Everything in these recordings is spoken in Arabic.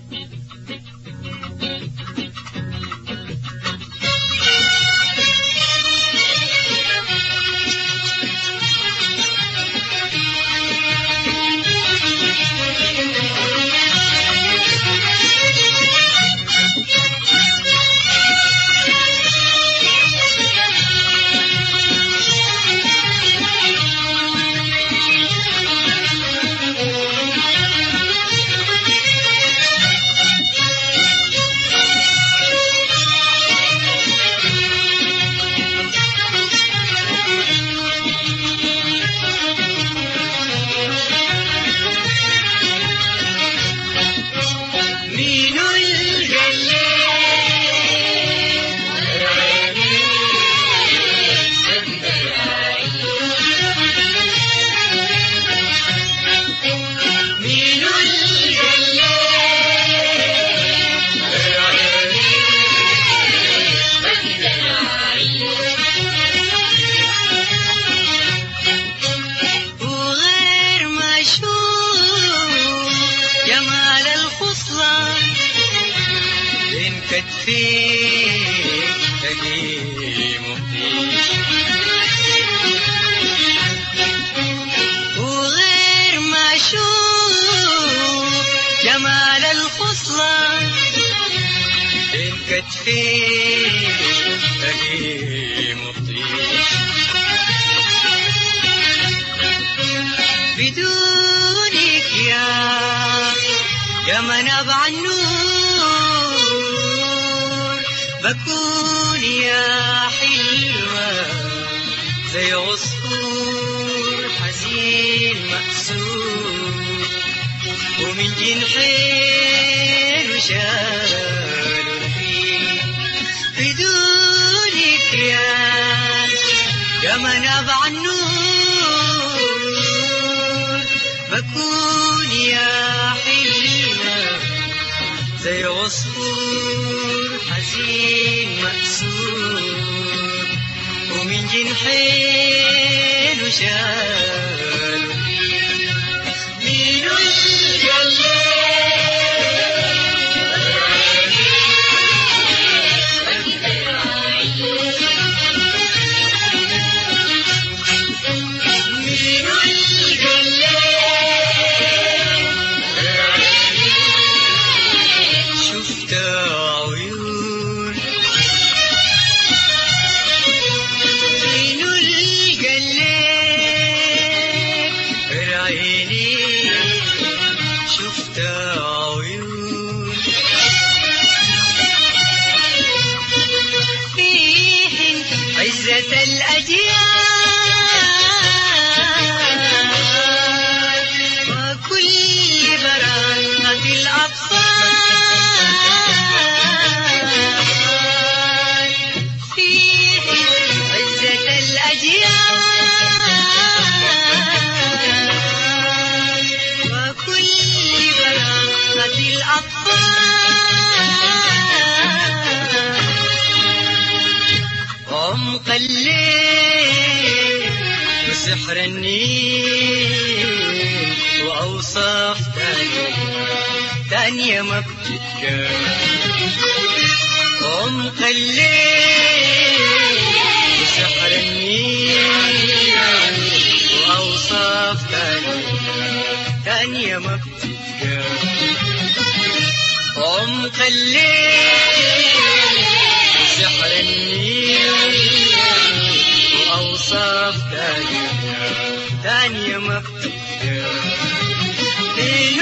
وغير ما أشوف جمال الخصلة بين كتفيك تلاقيه مطيش بدونك يا منابع النور بكون يا حلوة زي عصفور حزين مأسور ومن جنحين وشالوا فيه بدونك يا منابع النور بكون يا حلوة زي عصفور حزين مأسور ومن جنحين وشالوا مين عزة الأجيال وكل برامة الأطفال فيه عزة الأجيال وكل برامة الأطفال عمق الليل وسحر النيل وأوصاف تانية ما بتتكرر عمق الليل وسحر النيل وأوصاف تانية ما بتتكرر عمق الليل سحر النيل وأوصاف تانية ما بتتكرر مين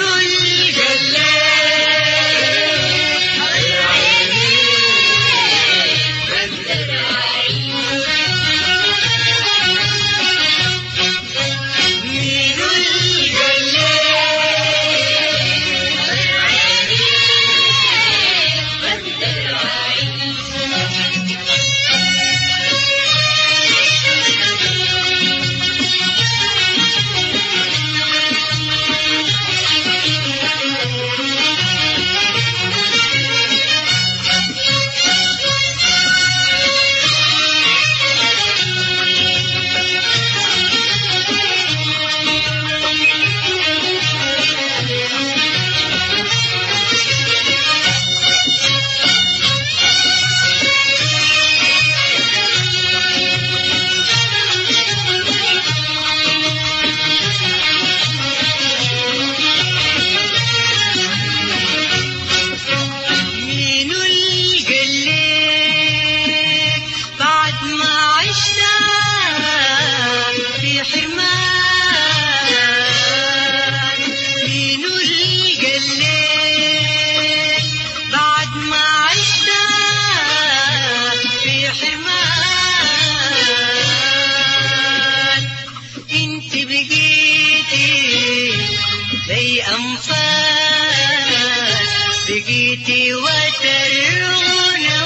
أنفاس بقيتي وترغنى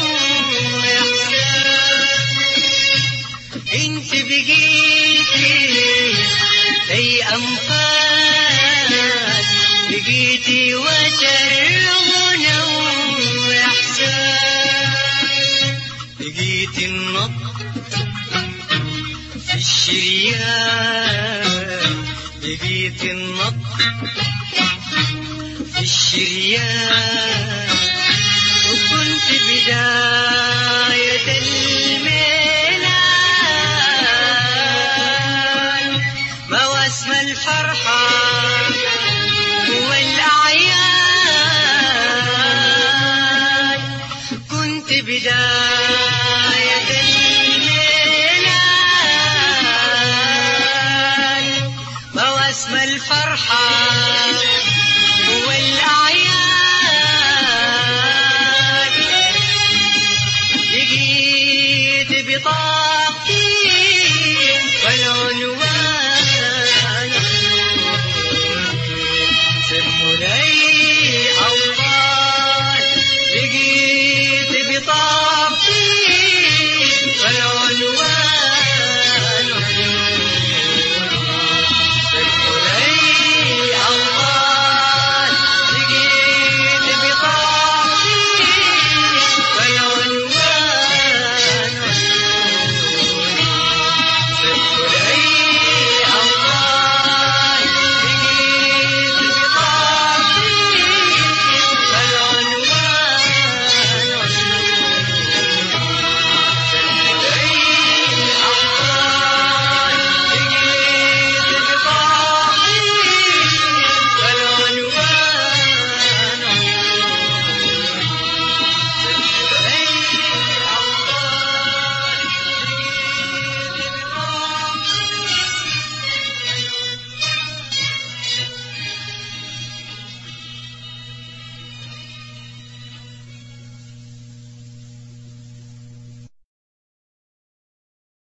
وإحساس انت بقيتي زي أنفاس بقيتي وترغنى وإحساس بقيتي النبض في الشريان بقيتي النبض في الشريان وكنت بداية الميلاد مواسم الفرحة والأعياد كنت بداية الميلاد مواسم الفرحة والأعياد لقيت بطاقتي والعنوان سموا لي